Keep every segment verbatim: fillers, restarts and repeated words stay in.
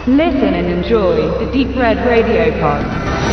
Listen and enjoy the Deep Red Radio Pod.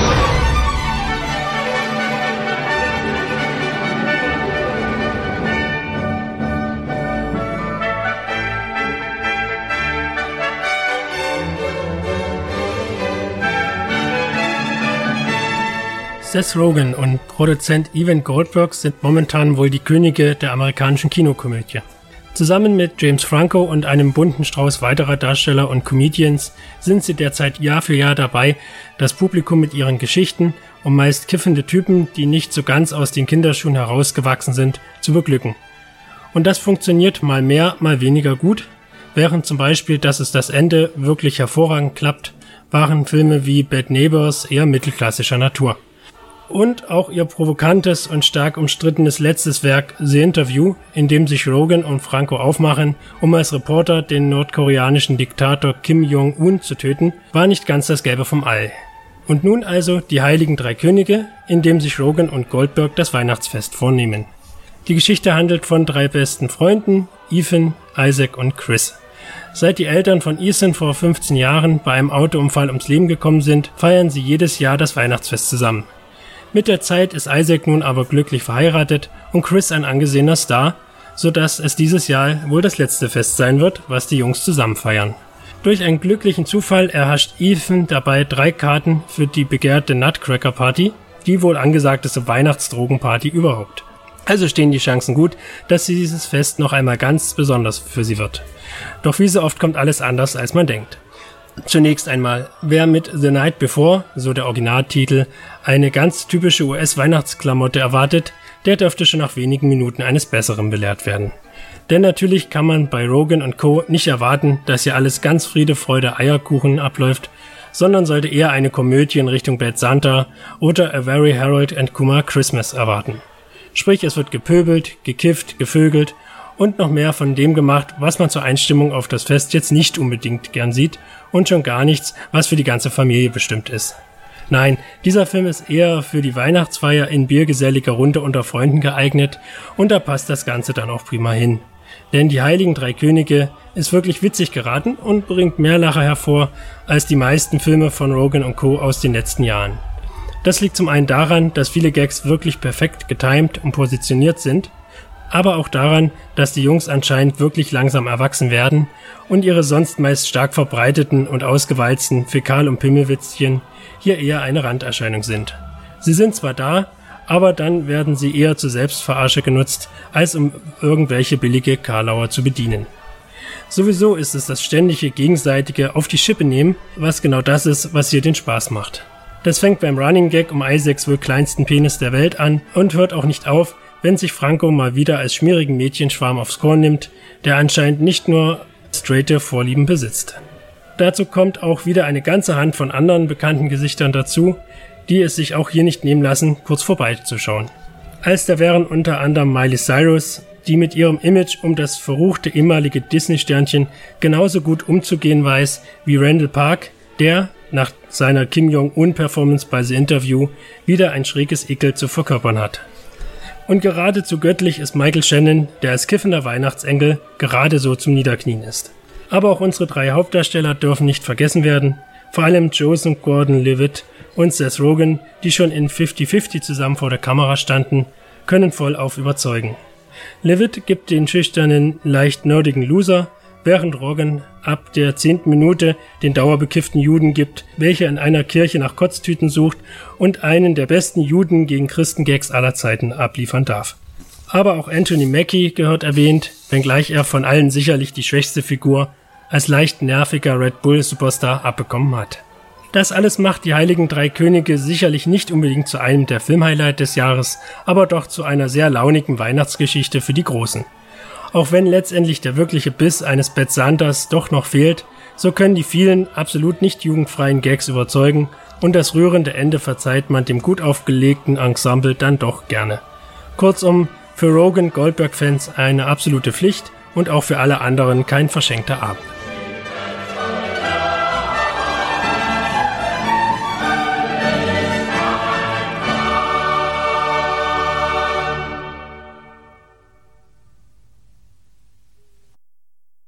Seth Rogen und Produzent Ewan Goldberg sind momentan wohl die Könige der amerikanischen Kinokomödie. Zusammen mit James Franco und einem bunten Strauß weiterer Darsteller und Comedians sind sie derzeit Jahr für Jahr dabei, das Publikum mit ihren Geschichten und meist kiffende Typen, die nicht so ganz aus den Kinderschuhen herausgewachsen sind, zu beglücken. Und das funktioniert mal mehr, mal weniger gut, während zum Beispiel, dass es das Ende wirklich hervorragend klappt, waren Filme wie Bad Neighbors eher mittelklassischer Natur. Und auch ihr provokantes und stark umstrittenes letztes Werk The Interview, in dem sich Rogen und Franco aufmachen, um als Reporter den nordkoreanischen Diktator Kim Jong-un zu töten, war nicht ganz das Gelbe vom Ei. Und nun also die Heiligen Drei Könige, in dem sich Rogen und Goldberg das Weihnachtsfest vornehmen. Die Geschichte handelt von drei besten Freunden, Ethan, Isaac und Chris. Seit die Eltern von Ethan vor fünfzehn Jahren bei einem Autounfall ums Leben gekommen sind, feiern sie jedes Jahr das Weihnachtsfest zusammen. Mit der Zeit ist Isaac nun aber glücklich verheiratet und Chris ein angesehener Star, sodass es dieses Jahr wohl das letzte Fest sein wird, was die Jungs zusammen feiern. Durch einen glücklichen Zufall erhascht Ethan dabei drei Karten für die begehrte Nutcracker Party, die wohl angesagteste Weihnachtsdrogenparty überhaupt. Also stehen die Chancen gut, dass dieses Fest noch einmal ganz besonders für sie wird. Doch wie so oft kommt alles anders, als man denkt. Zunächst einmal, wer mit The Night Before, so der Originaltitel, eine ganz typische U S-Weihnachtsklamotte erwartet, der dürfte schon nach wenigen Minuten eines Besseren belehrt werden. Denn natürlich kann man bei Rogen und Co. nicht erwarten, dass hier alles ganz Friede, Freude, Eierkuchen abläuft, sondern sollte eher eine Komödie in Richtung Bad Santa oder A Very Harold and Kumar Christmas erwarten. Sprich, es wird gepöbelt, gekifft, gevögelt und noch mehr von dem gemacht, was man zur Einstimmung auf das Fest jetzt nicht unbedingt gern sieht und schon gar nichts, was für die ganze Familie bestimmt ist. Nein, dieser Film ist eher für die Weihnachtsfeier in biergeselliger Runde unter Freunden geeignet und da passt das Ganze dann auch prima hin. Denn die Heiligen Drei Könige ist wirklich witzig geraten und bringt mehr Lacher hervor als die meisten Filme von Rogen und Co. aus den letzten Jahren. Das liegt zum einen daran, dass viele Gags wirklich perfekt getimed und positioniert sind, aber auch daran, dass die Jungs anscheinend wirklich langsam erwachsen werden und ihre sonst meist stark verbreiteten und ausgewalzten Fäkal- und Pimmelwitzchen hier eher eine Randerscheinung sind. Sie sind zwar da, aber dann werden sie eher zur Selbstverarsche genutzt, als um irgendwelche billige Karlauer zu bedienen. Sowieso ist es das ständige gegenseitige auf die Schippe nehmen, was genau das ist, was hier den Spaß macht. Das fängt beim Running Gag um Isaacs wohl kleinsten Penis der Welt an und hört auch nicht auf, wenn sich Franco mal wieder als schmierigen Mädchenschwarm aufs Korn nimmt, der anscheinend nicht nur straighte Vorlieben besitzt. Dazu kommt auch wieder eine ganze Hand von anderen bekannten Gesichtern dazu, die es sich auch hier nicht nehmen lassen, kurz vorbeizuschauen. Als da wären unter anderem Miley Cyrus, die mit ihrem Image um das verruchte ehemalige Disney-Sternchen genauso gut umzugehen weiß wie Randall Park, der, nach seiner Kim Jong-un-Performance bei The Interview, wieder ein schräges Ekel zu verkörpern hat. Und geradezu göttlich ist Michael Shannon, der als kiffender Weihnachtsengel gerade so zum Niederknien ist. Aber auch unsere drei Hauptdarsteller dürfen nicht vergessen werden, vor allem Joseph Gordon-Levitt und Seth Rogen, die schon in fifty fifty zusammen vor der Kamera standen, können vollauf überzeugen. Levitt gibt den schüchternen, leicht nerdigen Loser, während Rogen ab der zehnten Minute den dauerbekifften Juden gibt, welcher in einer Kirche nach Kotztüten sucht und einen der besten Juden gegen Christen-Gags aller Zeiten abliefern darf. Aber auch Anthony Mackie gehört erwähnt, wenngleich er von allen sicherlich die schwächste Figur als leicht nerviger Red Bull-Superstar abbekommen hat. Das alles macht die Heiligen Drei Könige sicherlich nicht unbedingt zu einem der Filmhighlight des Jahres, aber doch zu einer sehr launigen Weihnachtsgeschichte für die Großen. Auch wenn letztendlich der wirkliche Biss eines Bad Santas doch noch fehlt, so können die vielen absolut nicht jugendfreien Gags überzeugen und das rührende Ende verzeiht man dem gut aufgelegten Ensemble dann doch gerne. Kurzum, für Rogen-Goldberg-Fans eine absolute Pflicht und auch für alle anderen kein verschenkter Abend.